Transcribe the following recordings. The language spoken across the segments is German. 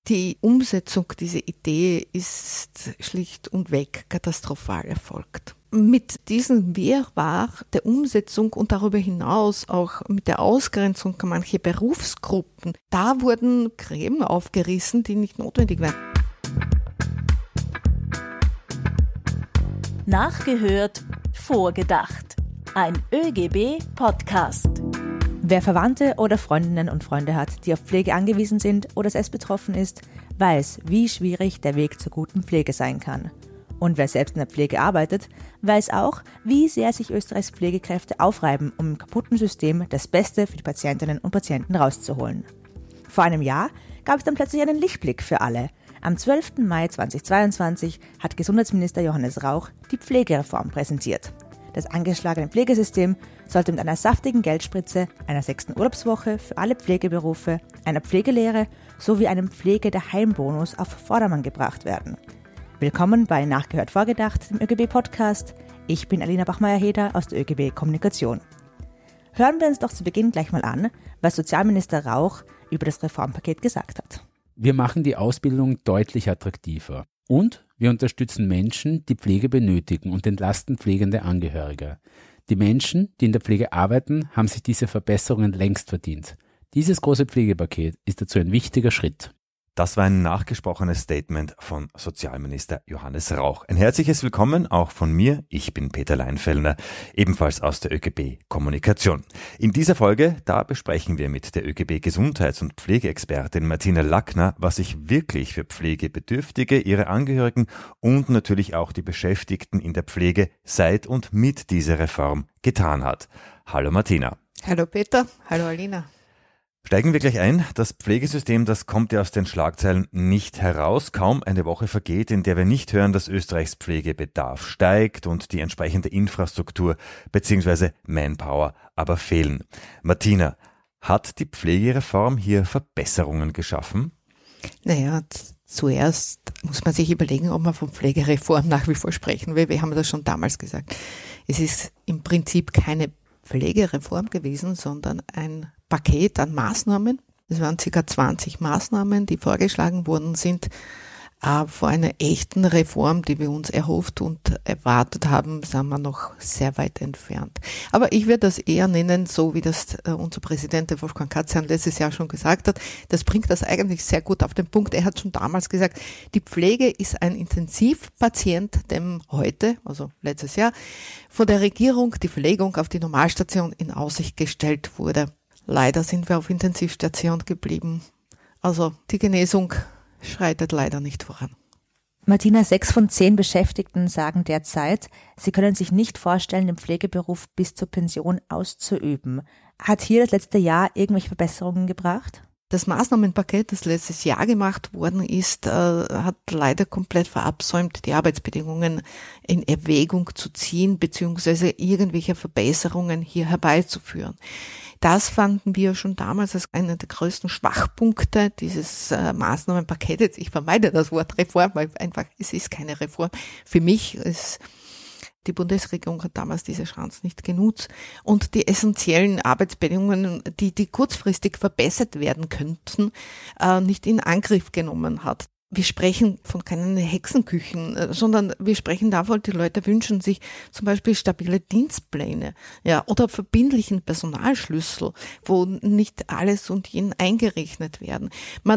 Die Umsetzung dieser Idee ist schlicht und weg katastrophal erfolgt. Mit diesem Wirrwarr der Umsetzung und darüber hinaus auch mit der Ausgrenzung mancher Berufsgruppen, da wurden Gräben aufgerissen, die nicht notwendig waren. Nachgehört, vorgedacht. Ein ÖGB-Podcast. Wer Verwandte oder Freundinnen und Freunde hat, die auf Pflege angewiesen sind oder selbst betroffen ist, weiß, wie schwierig der Weg zur guten Pflege sein kann. Und wer selbst in der Pflege arbeitet, weiß auch, wie sehr sich Österreichs Pflegekräfte aufreiben, um im kaputten System das Beste für die Patientinnen und Patienten rauszuholen. Vor einem Jahr gab es dann plötzlich einen Lichtblick für alle. Am 12. Mai 2022 hat Gesundheitsminister Johannes Rauch die Pflegereform präsentiert. Das angeschlagene Pflegesystem sollte mit einer saftigen Geldspritze, einer 6. Urlaubswoche für alle Pflegeberufe, einer Pflegelehre sowie einem Pflegedaheimbonus auf Vordermann gebracht werden. Willkommen bei Nachgehört vorgedacht, dem ÖGB-Podcast. Ich bin Alina Bachmeier-Heder aus der ÖGB Kommunikation. Hören wir uns doch zu Beginn gleich mal an, was Sozialminister Rauch über das Reformpaket gesagt hat. Wir machen die Ausbildung deutlich attraktiver und wir unterstützen Menschen, die Pflege benötigen und entlasten pflegende Angehörige. Die Menschen, die in der Pflege arbeiten, haben sich diese Verbesserungen längst verdient. Dieses große Pflegepaket ist dazu ein wichtiger Schritt. Das war ein nachgesprochenes Statement von Sozialminister Johannes Rauch. Ein herzliches Willkommen auch von mir. Ich bin Peter Leinfellner, ebenfalls aus der ÖGB Kommunikation. In dieser Folge, da besprechen wir mit der ÖGB Gesundheits- und Pflegeexpertin Martina Lackner, was sich wirklich für Pflegebedürftige, ihre Angehörigen und natürlich auch die Beschäftigten in der Pflege seit und mit dieser Reform getan hat. Hallo Martina. Hallo Peter, hallo Alina. Steigen wir gleich ein. Das Pflegesystem, das kommt ja aus den Schlagzeilen nicht heraus. Kaum eine Woche vergeht, in der wir nicht hören, dass Österreichs Pflegebedarf steigt und die entsprechende Infrastruktur bzw. Manpower aber fehlen. Martina, hat die Pflegereform hier Verbesserungen geschaffen? Naja, zuerst muss man sich überlegen, ob man von Pflegereform nach wie vor sprechen will. Wir haben das schon damals gesagt. Es ist im Prinzip keine Pflegereform gewesen, sondern ein Paket an Maßnahmen. Es waren ca. 20 Maßnahmen, die vorgeschlagen worden sind. Vor einer echten Reform, die wir uns erhofft und erwartet haben, sind wir noch sehr weit entfernt. Aber ich würde das eher nennen, so wie das unser Präsident Wolfgang Katzian letztes Jahr schon gesagt hat. Das bringt das eigentlich sehr gut auf den Punkt. Er hat schon damals gesagt, die Pflege ist ein Intensivpatient, dem heute, also letztes Jahr, von der Regierung die Verlegung auf die Normalstation in Aussicht gestellt wurde. Leider sind wir auf Intensivstation geblieben. Also die Genesung schreitet leider nicht voran. Martina, 6 von 10 Beschäftigten sagen derzeit, sie können sich nicht vorstellen, den Pflegeberuf bis zur Pension auszuüben. Hat hier das letzte Jahr irgendwelche Verbesserungen gebracht? Das Maßnahmenpaket, das letztes Jahr gemacht worden ist, hat leider komplett verabsäumt, die Arbeitsbedingungen in Erwägung zu ziehen bzw. irgendwelche Verbesserungen hier herbeizuführen. Das fanden wir schon damals als einer der größten Schwachpunkte dieses Maßnahmenpakets. Ich vermeide das Wort Reform, weil einfach es ist keine Reform. Für mich ist die Bundesregierung hat damals diese Chance nicht genutzt und die essentiellen Arbeitsbedingungen, die kurzfristig verbessert werden könnten, nicht in Angriff genommen hat. Wir sprechen von keinen Hexenküchen, sondern wir sprechen davon, die Leute wünschen sich zum Beispiel stabile Dienstpläne, ja, oder verbindlichen Personalschlüssel, wo nicht alles und jeden eingerechnet werden.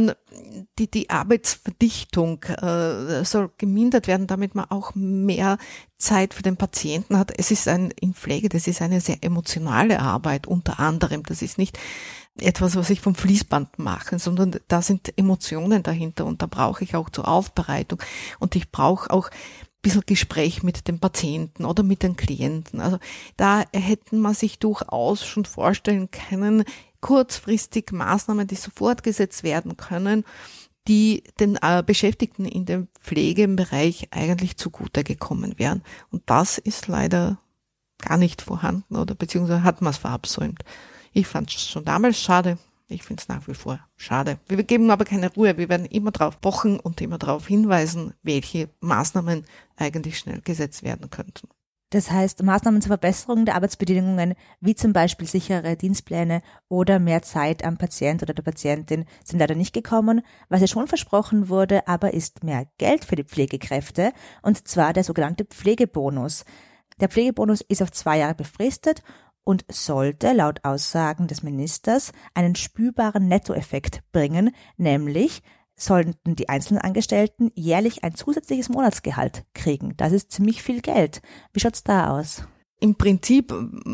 Die Arbeitsverdichtung soll gemindert werden, damit man auch mehr Zeit für den Patienten hat. Es ist in Pflege, das ist eine sehr emotionale Arbeit unter anderem. Das ist nicht etwas, was ich vom Fließband mache, sondern da sind Emotionen dahinter und da brauche ich auch zur Aufbereitung und ich brauche auch ein bisschen Gespräch mit dem Patienten oder mit den Klienten. Also da hätten man sich durchaus schon vorstellen können, kurzfristig Maßnahmen, die sofort gesetzt werden können, die den Beschäftigten in dem Pflegebereich eigentlich zugute gekommen wären. Und das ist leider gar nicht vorhanden oder beziehungsweise hat man es verabsäumt. Ich fand es schon damals schade. Ich finde es nach wie vor schade. Wir geben aber keine Ruhe. Wir werden immer darauf pochen und immer darauf hinweisen, welche Maßnahmen eigentlich schnell gesetzt werden könnten. Das heißt, Maßnahmen zur Verbesserung der Arbeitsbedingungen, wie zum Beispiel sichere Dienstpläne oder mehr Zeit am Patient oder der Patientin, sind leider nicht gekommen. Was ja schon versprochen wurde, aber ist mehr Geld für die Pflegekräfte, und zwar der sogenannte Pflegebonus. Der Pflegebonus ist auf 2 Jahre befristet und sollte laut Aussagen des Ministers einen spürbaren Nettoeffekt bringen, nämlich sollten die einzelnen Angestellten jährlich ein zusätzliches Monatsgehalt kriegen. Das ist ziemlich viel Geld. Wie schaut's da aus? Im Prinzip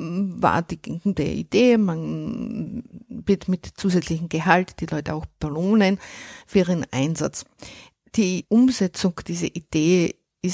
war die Idee, man wird mit zusätzlichem Gehalt die Leute auch belohnen für ihren Einsatz. Die Umsetzung dieser Idee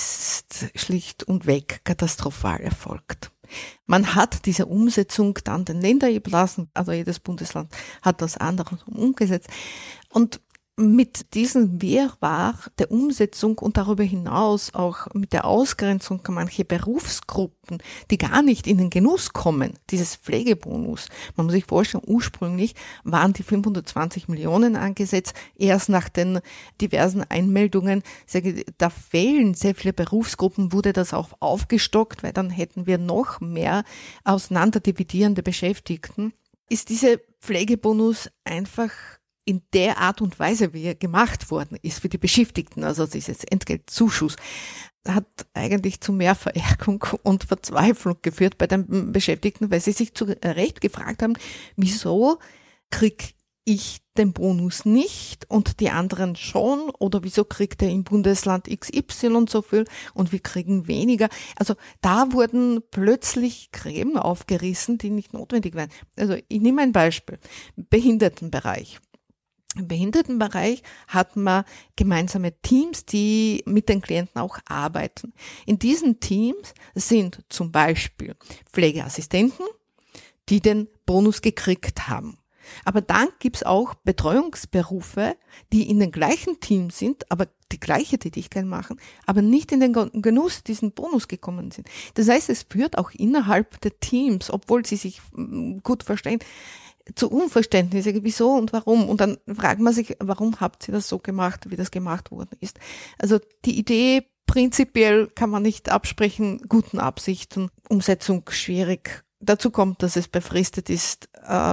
ist schlicht und weg katastrophal erfolgt. Man hat diese Umsetzung dann den Ländern überlassen, also jedes Bundesland hat das andere umgesetzt. Und mit diesem Wirrwarr der Umsetzung und darüber hinaus auch mit der Ausgrenzung mancher Berufsgruppen, die gar nicht in den Genuss kommen, dieses Pflegebonus. Man muss sich vorstellen, ursprünglich waren die 520 Millionen angesetzt. Erst nach den diversen Einmeldungen, da fehlen sehr viele Berufsgruppen, wurde das auch aufgestockt, weil dann hätten wir noch mehr auseinanderdividierende Beschäftigten. Ist dieser Pflegebonus einfach in der Art und Weise, wie er gemacht worden ist für die Beschäftigten, also dieses Entgeltzuschuss, hat eigentlich zu mehr Verärgerung und Verzweiflung geführt bei den Beschäftigten, weil sie sich zu Recht gefragt haben, wieso krieg ich den Bonus nicht und die anderen schon, oder wieso kriegt er im Bundesland XY so viel und wir kriegen weniger. Also da wurden plötzlich Gräben aufgerissen, die nicht notwendig wären. Also ich nehme ein Beispiel, Behindertenbereich. Im Behindertenbereich hat man gemeinsame Teams, die mit den Klienten auch arbeiten. In diesen Teams sind zum Beispiel Pflegeassistenten, die den Bonus gekriegt haben. Aber dann gibt's auch Betreuungsberufe, die in den gleichen Teams sind, aber die gleiche Tätigkeit machen, aber nicht in den Genuss diesen Bonus gekommen sind. Das heißt, es führt auch innerhalb der Teams, obwohl sie sich gut verstehen, zu Unverständnis, wieso und warum. Und dann fragt man sich, warum habt ihr das so gemacht, wie das gemacht worden ist. Also die Idee, prinzipiell kann man nicht absprechen, guten Absichten, Umsetzung schwierig. Dazu kommt, dass es befristet ist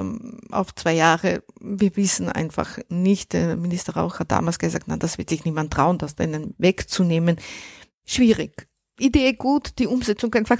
auf 2 Jahre. Wir wissen einfach nicht, der Minister Rauch hat damals gesagt, na, das wird sich niemand trauen, das denen wegzunehmen. Schwierig. Idee gut, die Umsetzung einfach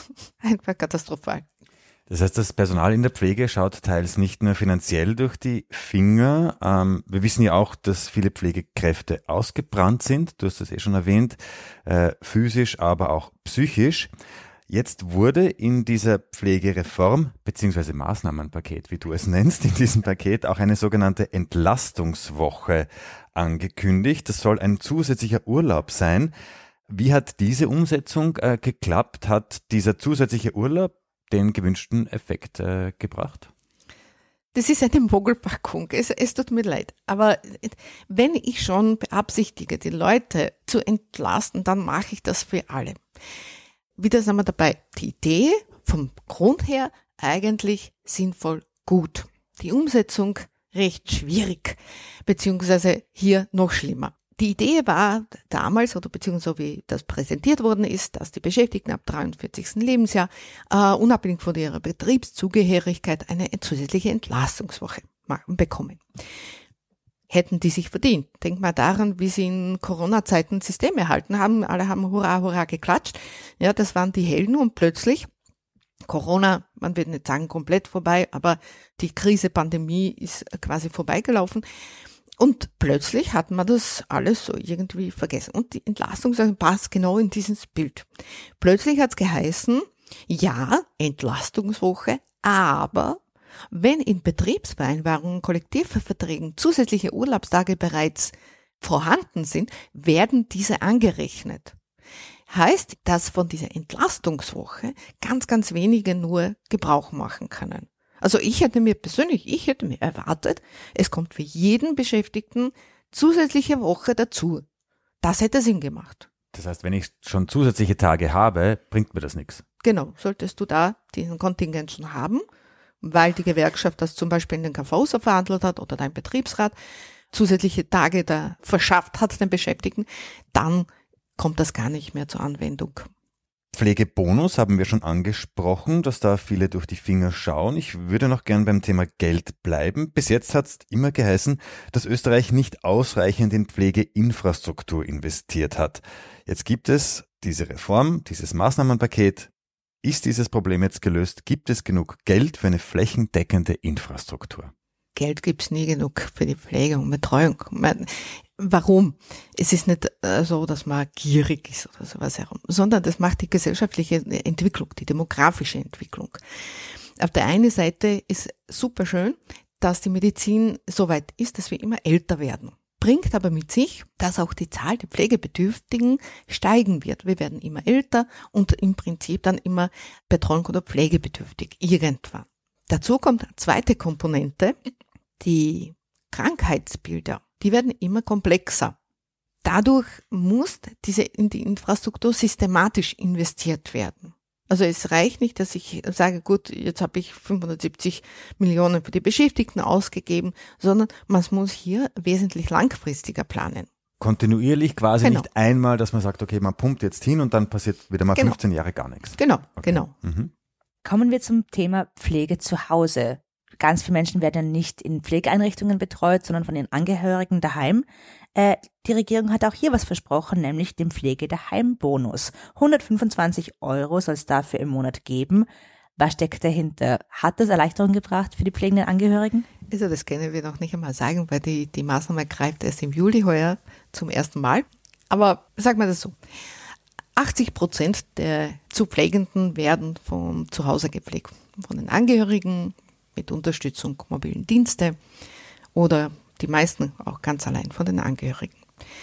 katastrophal. Das heißt, das Personal in der Pflege schaut teils nicht nur finanziell durch die Finger. Wir wissen ja auch, dass viele Pflegekräfte ausgebrannt sind. Du hast das schon erwähnt, physisch, aber auch psychisch. Jetzt wurde in dieser Pflegereform bzw. Maßnahmenpaket, wie du es nennst, in diesem Paket auch eine sogenannte Entlastungswoche angekündigt. Das soll ein zusätzlicher Urlaub sein. Wie hat diese Umsetzung geklappt? Hat dieser zusätzliche Urlaub den gewünschten Effekt gebracht? Das ist eine Mogelpackung. Es tut mir leid. Aber wenn ich schon beabsichtige, die Leute zu entlasten, dann mache ich das für alle. Wieder sind wir dabei. Die Idee vom Grund her eigentlich sinnvoll gut. Die Umsetzung recht schwierig, beziehungsweise hier noch schlimmer. Die Idee war damals, oder beziehungsweise wie das präsentiert worden ist, dass die Beschäftigten ab 43. Lebensjahr unabhängig von ihrer Betriebszugehörigkeit eine zusätzliche Entlastungswoche bekommen. Hätten die sich verdient. Denk mal daran, wie sie in Corona-Zeiten System erhalten haben. Alle haben Hurra, Hurra geklatscht. Ja, das waren die Helden und plötzlich Corona, man wird nicht sagen komplett vorbei, aber die Krise, Pandemie ist quasi vorbeigelaufen. Und plötzlich hat man das alles so irgendwie vergessen. Und die Entlastung passt genau in dieses Bild. Plötzlich hat es geheißen, ja, Entlastungswoche, aber wenn in Betriebsvereinbarungen, Kollektivverträgen zusätzliche Urlaubstage bereits vorhanden sind, werden diese angerechnet. Heißt, dass von dieser Entlastungswoche ganz, ganz wenige nur Gebrauch machen können. Also ich hätte mir erwartet, es kommt für jeden Beschäftigten zusätzliche Woche dazu. Das hätte Sinn gemacht. Das heißt, wenn ich schon zusätzliche Tage habe, bringt mir das nichts. Genau, solltest du da diesen Kontingent schon haben, weil die Gewerkschaft das zum Beispiel in den KVs verhandelt hat oder dein Betriebsrat zusätzliche Tage da verschafft hat den Beschäftigten, dann kommt das gar nicht mehr zur Anwendung. Pflegebonus haben wir schon angesprochen, dass da viele durch die Finger schauen. Ich würde noch gern beim Thema Geld bleiben. Bis jetzt hat es immer geheißen, dass Österreich nicht ausreichend in Pflegeinfrastruktur investiert hat. Jetzt gibt es diese Reform, dieses Maßnahmenpaket. Ist dieses Problem jetzt gelöst? Gibt es genug Geld für eine flächendeckende Infrastruktur? Geld gibt's nie genug für die Pflege und Betreuung. Warum? Es ist nicht so, dass man gierig ist oder sowas herum, sondern das macht die gesellschaftliche Entwicklung, die demografische Entwicklung. Auf der einen Seite ist super schön, dass die Medizin so weit ist, dass wir immer älter werden. Bringt aber mit sich, dass auch die Zahl der Pflegebedürftigen steigen wird. Wir werden immer älter und im Prinzip dann immer betreuung- oder pflegebedürftig irgendwann. Dazu kommt eine zweite Komponente, die Krankheitsbilder, die werden immer komplexer. Dadurch muss in die Infrastruktur systematisch investiert werden. Also es reicht nicht, dass ich sage, gut, jetzt habe ich 570 Millionen für die Beschäftigten ausgegeben, sondern man muss hier wesentlich langfristiger planen. Kontinuierlich quasi, Genau. Nicht einmal, dass man sagt, okay, man pumpt jetzt hin und dann passiert wieder mal 15 Jahre gar nichts. Genau, Okay. genau. Mhm. Kommen wir zum Thema Pflege zu Hause. Ganz viele Menschen werden ja nicht in Pflegeeinrichtungen betreut, sondern von ihren Angehörigen daheim. Die Regierung hat auch hier was versprochen, nämlich den Pflegedaheim-Bonus. 125 € soll es dafür im Monat geben. Was steckt dahinter? Hat das Erleichterung gebracht für die pflegenden Angehörigen? Also das können wir noch nicht einmal sagen, weil die Maßnahme greift erst im Juli heuer zum ersten Mal. Aber sagen wir das so. 80% der zu Pflegenden werden von zu Hause gepflegt. Von den Angehörigen mit Unterstützung mobilen Dienste oder die meisten auch ganz allein von den Angehörigen.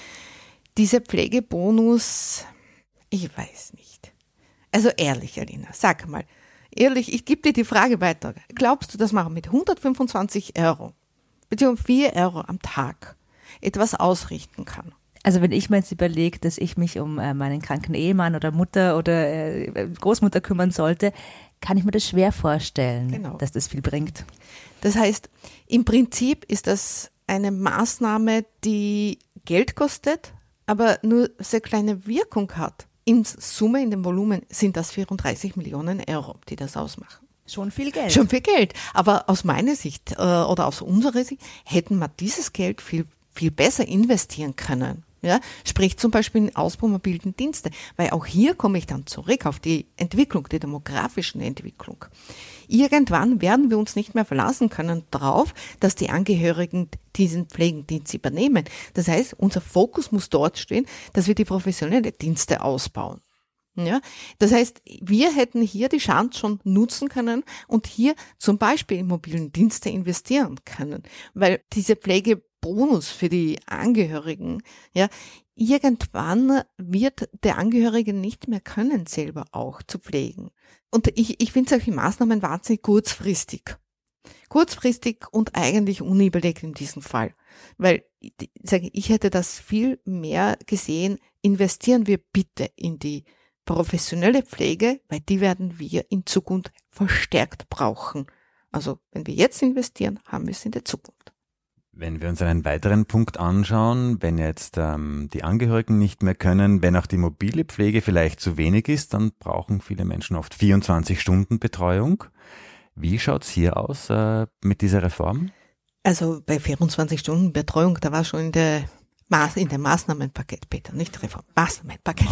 Dieser Pflegebonus, ich weiß nicht. Also ehrlich, Alina, sag mal, ehrlich, ich gebe dir die Frage weiter. Glaubst du, dass man mit 125 € beziehungsweise 4 € am Tag etwas ausrichten kann? Also wenn ich mir jetzt überlege, dass ich mich um meinen kranken Ehemann oder Mutter oder Großmutter kümmern sollte, kann ich mir das schwer vorstellen, Genau. dass das viel bringt. Das heißt, im Prinzip ist das eine Maßnahme, die Geld kostet, aber nur sehr kleine Wirkung hat. In Summe, in dem Volumen sind das 34 Millionen €, die das ausmachen. Schon viel Geld. Schon viel Geld. Aber aus meiner Sicht oder aus unserer Sicht hätten wir dieses Geld viel besser investieren können. Ja, sprich zum Beispiel in den Ausbau mobilen Dienste, weil auch hier komme ich dann zurück auf die Entwicklung, die demografischen Entwicklung. Irgendwann werden wir uns nicht mehr verlassen können darauf, dass die Angehörigen diesen Pflegedienst übernehmen. Das heißt, unser Fokus muss dort stehen, dass wir die professionellen Dienste ausbauen. Ja, das heißt, wir hätten hier die Chance schon nutzen können und hier zum Beispiel in mobilen Dienste investieren können, weil diese Pflegebonus für die Angehörigen, ja, irgendwann wird der Angehörige nicht mehr können, selber auch zu pflegen. Und ich finde solche Maßnahmen wahnsinnig kurzfristig. Kurzfristig und eigentlich unüberlegt in diesem Fall. Weil, ich hätte das viel mehr gesehen, investieren wir bitte in die professionelle Pflege, weil die werden wir in Zukunft verstärkt brauchen. Also wenn wir jetzt investieren, haben wir es in der Zukunft. Wenn wir uns einen weiteren Punkt anschauen, wenn jetzt die Angehörigen nicht mehr können, wenn auch die mobile Pflege vielleicht zu wenig ist, dann brauchen viele Menschen oft 24 Stunden Betreuung. Wie schaut's hier aus mit dieser Reform? Also bei 24 Stunden Betreuung, da war schon in dem Maßnahmenpaket, Peter, nicht Reform, Maßnahmenpaket.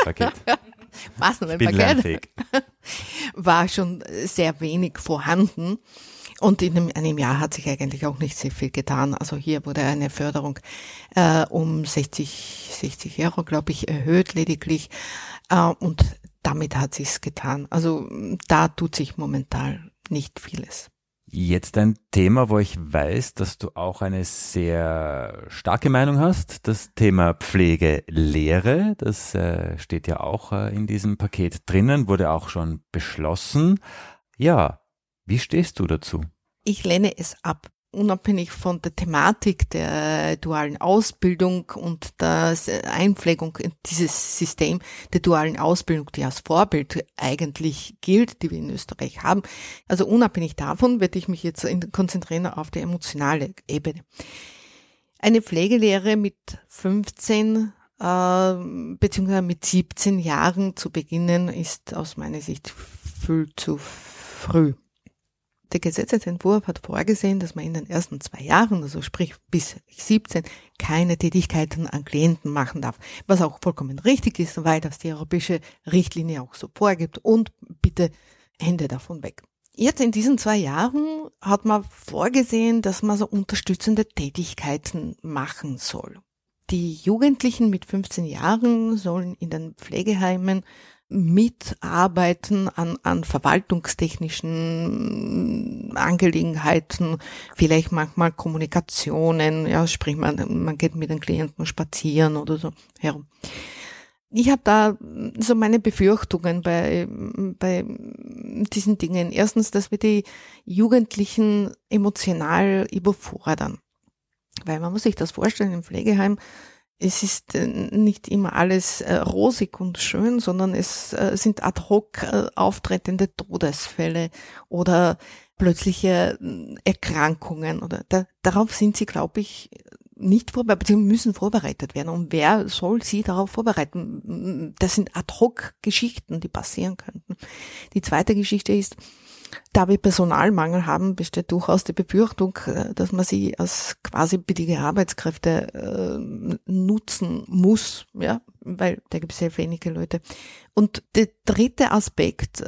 Maßnahmenpaket war schon sehr wenig vorhanden. Und in einem Jahr hat sich eigentlich auch nicht sehr viel getan. Also hier wurde eine Förderung um 60 €, glaube ich, erhöht lediglich. Und damit hat sich's getan. Also da tut sich momentan nicht vieles. Jetzt ein Thema, wo ich weiß, dass du auch eine sehr starke Meinung hast. Das Thema Pflegelehre, das steht ja auch in diesem Paket drinnen, wurde auch schon beschlossen. Ja, wie stehst du dazu? Ich lehne es ab. Unabhängig von der Thematik der dualen Ausbildung und der Einpflegung in dieses System der dualen Ausbildung, die als Vorbild eigentlich gilt, die wir in Österreich haben. Also unabhängig davon werde ich mich jetzt konzentrieren auf die emotionale Ebene. Eine Pflegelehre mit 15 beziehungsweise mit 17 Jahren zu beginnen, ist aus meiner Sicht viel zu früh. Der Gesetzesentwurf hat vorgesehen, dass man in den ersten 2 Jahren, also sprich bis 17, keine Tätigkeiten an Klienten machen darf. Was auch vollkommen richtig ist, weil das die europäische Richtlinie auch so vorgibt. Und bitte Hände davon weg. Jetzt in diesen 2 Jahren hat man vorgesehen, dass man so unterstützende Tätigkeiten machen soll. Die Jugendlichen mit 15 Jahren sollen in den Pflegeheimen mitarbeiten an verwaltungstechnischen Angelegenheiten, vielleicht manchmal Kommunikationen, ja, sprich man geht mit den Klienten spazieren oder so herum. Ich habe da so meine Befürchtungen bei diesen Dingen. Erstens, dass wir die Jugendlichen emotional überfordern. Weil man muss sich das vorstellen, im Pflegeheim, es ist nicht immer alles rosig und schön, sondern es sind ad hoc auftretende Todesfälle oder plötzliche Erkrankungen. Oder darauf sind sie, glaube ich, nicht vorbereitet, beziehungsweise müssen vorbereitet werden. Und wer soll sie darauf vorbereiten? Das sind ad hoc Geschichten, die passieren könnten. Die zweite Geschichte ist, da wir Personalmangel haben, besteht durchaus die Befürchtung, dass man sie als quasi billige Arbeitskräfte nutzen muss, ja, weil da gibt es sehr wenige Leute. Und der dritte Aspekt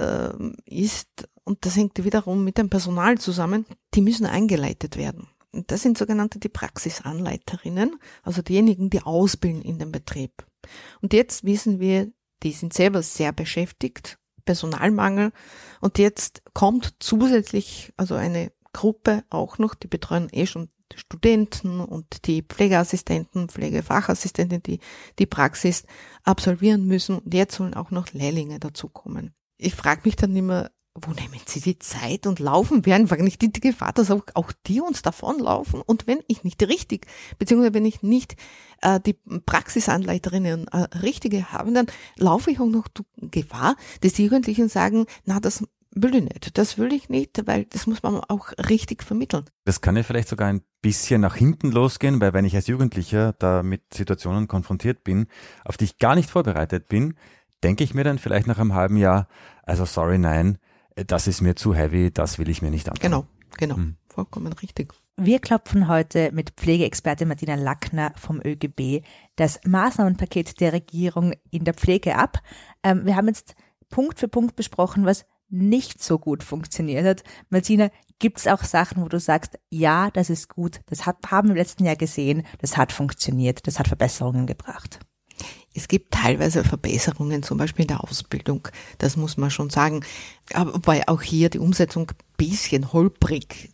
ist, und das hängt wiederum mit dem Personal zusammen, die müssen eingeleitet werden. Und das sind sogenannte die Praxisanleiterinnen, also diejenigen, die ausbilden in dem Betrieb. Und jetzt wissen wir, die sind selber sehr beschäftigt, Personalmangel. Und jetzt kommt zusätzlich also eine Gruppe auch noch, die betreuen schon Studenten und die Pflegeassistenten, Pflegefachassistenten, die Praxis absolvieren müssen. Und jetzt sollen auch noch Lehrlinge dazukommen. Ich frage mich dann immer, wo nehmen sie die Zeit und laufen wir einfach nicht in die Gefahr, dass auch die uns davonlaufen? Und wenn ich nicht richtig, beziehungsweise wenn ich nicht die Praxisanleiterinnen richtige habe, dann laufe ich auch noch die Gefahr, dass die Jugendlichen sagen, na, das will ich nicht, das will ich nicht, weil das muss man auch richtig vermitteln. Das kann ja vielleicht sogar ein bisschen nach hinten losgehen, weil wenn ich als Jugendlicher da mit Situationen konfrontiert bin, auf die ich gar nicht vorbereitet bin, denke ich mir dann vielleicht nach einem halben Jahr, also sorry, nein, das ist mir zu heavy, das will ich mir nicht antun. Genau, vollkommen richtig. Wir klopfen heute mit Pflegeexpertin Martina Lackner vom ÖGB das Maßnahmenpaket der Regierung in der Pflege ab. Wir haben jetzt Punkt für Punkt besprochen, was nicht so gut funktioniert hat. Martina, gibt es auch Sachen, wo du sagst, ja, das ist gut, das haben wir im letzten Jahr gesehen, das hat funktioniert, das hat Verbesserungen gebracht? Es gibt teilweise Verbesserungen, zum Beispiel in der Ausbildung, das muss man schon sagen. Aber wobei auch hier die Umsetzung ein bisschen holprig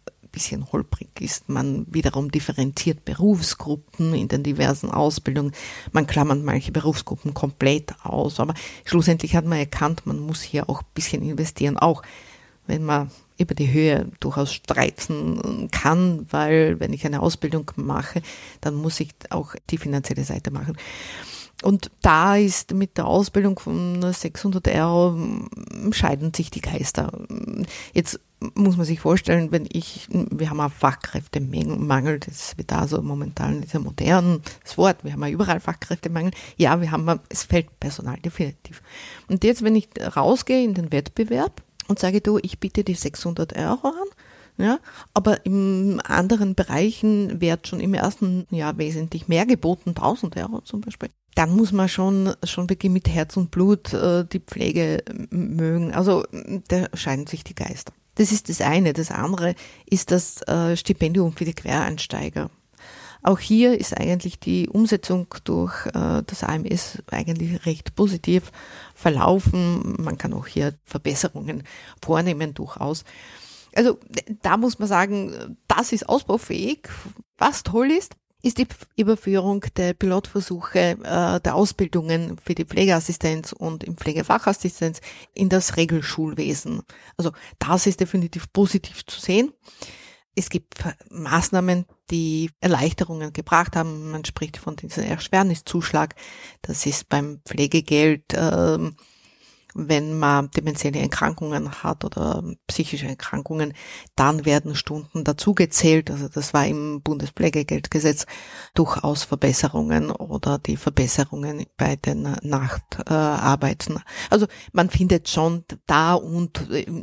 ist. Man wiederum differenziert Berufsgruppen in den diversen Ausbildungen. Man klammert manche Berufsgruppen komplett aus. Aber schlussendlich hat man erkannt, man muss hier auch ein bisschen investieren, auch wenn man über die Höhe durchaus streiten kann, weil wenn ich eine Ausbildung mache, dann muss ich auch die finanzielle Seite machen. Und da ist mit der Ausbildung von 600 € scheiden sich die Geister. Jetzt muss man sich vorstellen, wir haben einen Fachkräftemangel, das wird da so momentan dieser modernen Wort, wir haben ja überall Fachkräftemangel. Ja, es fehlt Personal, definitiv. Und jetzt, wenn ich rausgehe in den Wettbewerb und sage, du, ich biete die 600 € an, ja, aber in anderen Bereichen wird schon im ersten Jahr wesentlich mehr geboten, 1000 € zum Beispiel. Dann muss man schon wirklich mit Herz und Blut die Pflege mögen. Also da scheiden sich die Geister. Das ist das eine. Das andere ist das Stipendium für die Quereinsteiger. Auch hier ist eigentlich die Umsetzung durch das AMS eigentlich recht positiv verlaufen. Man kann auch hier Verbesserungen vornehmen durchaus. Also da muss man sagen, das ist ausbaufähig. Was toll ist die Überführung der Pilotversuche der Ausbildungen für die Pflegeassistenz und im Pflegefachassistenz in das Regelschulwesen. Also das ist definitiv positiv zu sehen. Es gibt Maßnahmen, die Erleichterungen gebracht haben. Man spricht von diesem Erschwerniszuschlag. Das ist beim Pflegegeld wenn man demenzielle Erkrankungen hat oder psychische Erkrankungen, dann werden Stunden dazugezählt. Also das war im Bundespflegegeldgesetz durchaus Verbesserungen oder die Verbesserungen bei den Nachtarbeiten. Also man findet schon da und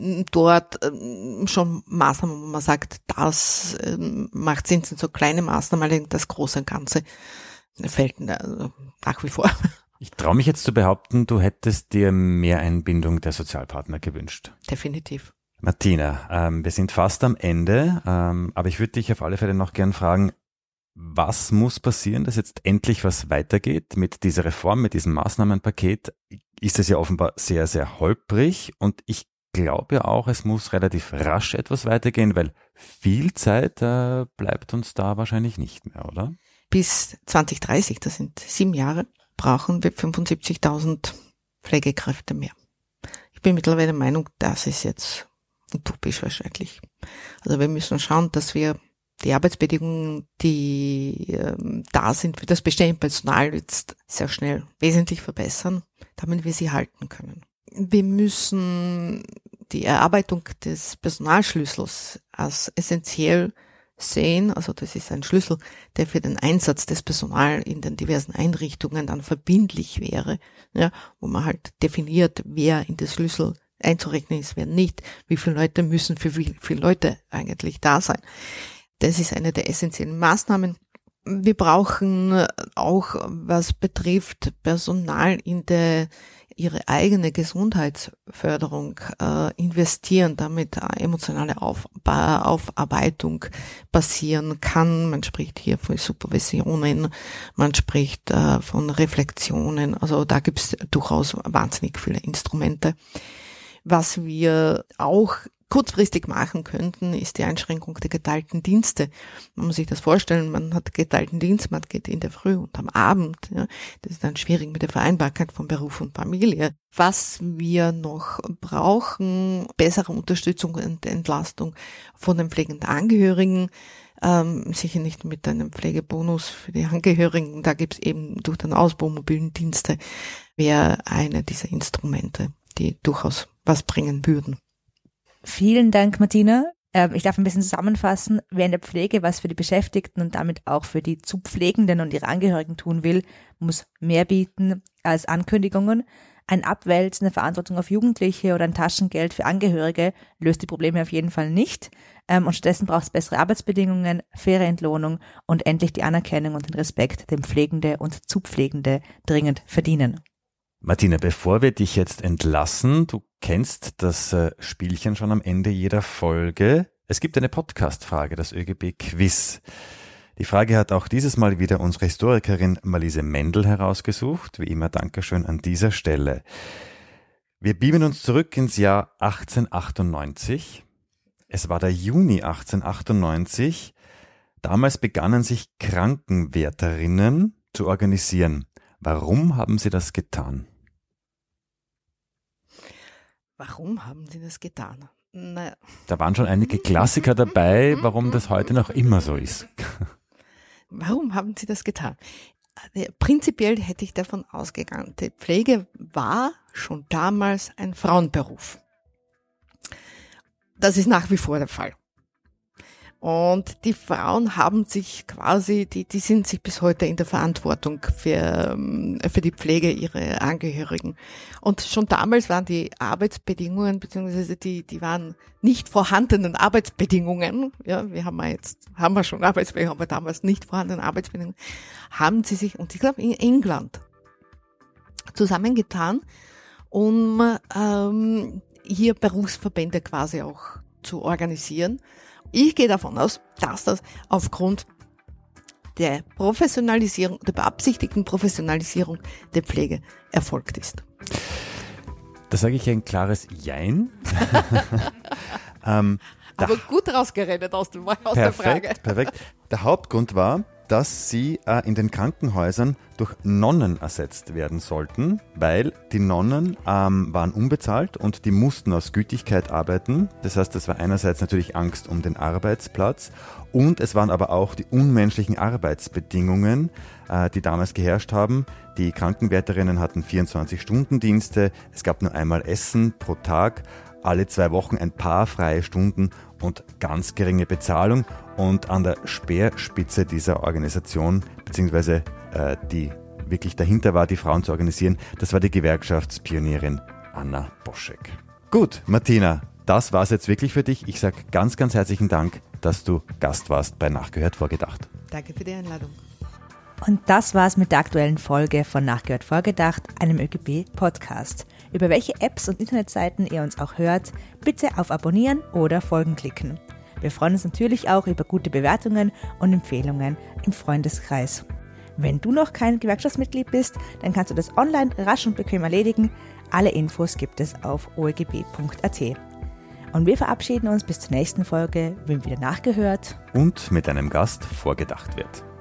dort schon Maßnahmen, wo man sagt, das macht Sinn, sind so kleine Maßnahmen, allerdings das große Ganze fällt nach wie vor. Ich traue mich jetzt zu behaupten, du hättest dir mehr Einbindung der Sozialpartner gewünscht. Definitiv. Martina, wir sind fast am Ende, aber ich würde dich auf alle Fälle noch gern fragen, was muss passieren, dass jetzt endlich was weitergeht mit dieser Reform, mit diesem Maßnahmenpaket? Ist es ja offenbar sehr, sehr holprig und ich glaube auch, es muss relativ rasch etwas weitergehen, weil viel Zeit bleibt uns da wahrscheinlich nicht mehr, oder? Bis 2030, das sind 7 Jahre, brauchen wir 75.000 Pflegekräfte mehr. Ich bin mittlerweile der Meinung, das ist jetzt utopisch wahrscheinlich. Also wir müssen schauen, dass wir die Arbeitsbedingungen, die da sind für das bestehende Personal, jetzt sehr schnell wesentlich verbessern, damit wir sie halten können. Wir müssen die Erarbeitung des Personalschlüssels als essentiell sehen, also das ist ein Schlüssel, der für den Einsatz des Personals in den diversen Einrichtungen dann verbindlich wäre, ja, wo man halt definiert, wer in das Schlüssel einzurechnen ist, wer nicht, wie viele Leute müssen für wie viele Leute eigentlich da sein. Das ist eine der essentiellen Maßnahmen. Wir brauchen auch, was betrifft Personal in ihre eigene Gesundheitsförderung investieren, damit emotionale Aufarbeitung passieren kann. Man spricht hier von Supervisionen, man spricht von Reflexionen. Also da gibt es durchaus wahnsinnig viele Instrumente. Was wir auch kurzfristig machen könnten, ist die Einschränkung der geteilten Dienste. Man muss sich das vorstellen, man hat geteilten Dienst, man geht in der Früh und am Abend. Ja. Das ist dann schwierig mit der Vereinbarkeit von Beruf und Familie. Was wir noch brauchen, bessere Unterstützung und Entlastung von den pflegenden Angehörigen, sicher nicht mit einem Pflegebonus für die Angehörigen, da gibt es eben durch den Ausbau mobilen Dienste, wäre eine dieser Instrumente, die durchaus was bringen würden. Vielen Dank, Martina. Ich darf ein bisschen zusammenfassen. Wer in der Pflege was für die Beschäftigten und damit auch für die zu Pflegenden und ihre Angehörigen tun will, muss mehr bieten als Ankündigungen. Ein Abwälzen der Verantwortung auf Jugendliche oder ein Taschengeld für Angehörige löst die Probleme auf jeden Fall nicht. Und stattdessen braucht es bessere Arbeitsbedingungen, faire Entlohnung und endlich die Anerkennung und den Respekt, den Pflegende und zu Pflegende dringend verdienen. Martina, bevor wir dich jetzt entlassen, du kennst das Spielchen schon am Ende jeder Folge. Es gibt eine Podcast-Frage, das ÖGB-Quiz. Die Frage hat auch dieses Mal wieder unsere Historikerin Marlise Mendel herausgesucht. Wie immer Dankeschön an dieser Stelle. Wir beamen uns zurück ins Jahr 1898. Es war der Juni 1898. Damals begannen sich Krankenwärterinnen zu organisieren. Warum haben sie das getan? Warum haben sie das getan? Naja. Da waren schon einige Klassiker dabei, warum das heute noch immer so ist. Warum haben sie das getan? Prinzipiell hätte ich davon ausgegangen, die Pflege war schon damals ein Frauenberuf. Das ist nach wie vor der Fall. Und die Frauen haben sich quasi, die sind sich bis heute in der Verantwortung für die Pflege ihrer Angehörigen. Und schon damals waren die Arbeitsbedingungen, beziehungsweise die waren nicht vorhandenen Arbeitsbedingungen, ja, wir haben schon Arbeitsbedingungen, aber damals nicht vorhandene Arbeitsbedingungen, haben sie sich, und ich glaube in England, zusammengetan, um hier Berufsverbände quasi auch zu organisieren. Ich gehe davon aus, dass das aufgrund der Professionalisierung, der beabsichtigten Professionalisierung der Pflege erfolgt ist. Da sage ich ein klares Jein. Aber gut rausgeredet aus der Frage. Perfekt. Der Hauptgrund war, dass sie in den Krankenhäusern durch Nonnen ersetzt werden sollten, weil die Nonnen waren unbezahlt und die mussten aus Gütigkeit arbeiten. Das heißt, das war einerseits natürlich Angst um den Arbeitsplatz Und es waren aber auch die unmenschlichen Arbeitsbedingungen, die damals geherrscht haben. Die Krankenwärterinnen hatten 24-Stunden-Dienste, es gab nur einmal Essen pro Tag, alle 2 Wochen ein paar freie Stunden und ganz geringe Bezahlung. Und an der Speerspitze dieser Organisation, beziehungsweise die wirklich dahinter war, die Frauen zu organisieren, das war die Gewerkschaftspionierin Anna Boschek. Gut, Martina, das war's jetzt wirklich für dich. Ich sage ganz, ganz herzlichen Dank, dass du Gast warst bei Nachgehört Vorgedacht. Danke für die Einladung. Und das war's mit der aktuellen Folge von Nachgehört Vorgedacht, einem ÖGB-Podcast. Über welche Apps und Internetseiten ihr uns auch hört, bitte auf Abonnieren oder Folgen klicken. Wir freuen uns natürlich auch über gute Bewertungen und Empfehlungen im Freundeskreis. Wenn du noch kein Gewerkschaftsmitglied bist, dann kannst du das online rasch und bequem erledigen. Alle Infos gibt es auf oegb.at. Und wir verabschieden uns bis zur nächsten Folge, wenn wieder nachgehört und mit einem Gast vorgedacht wird.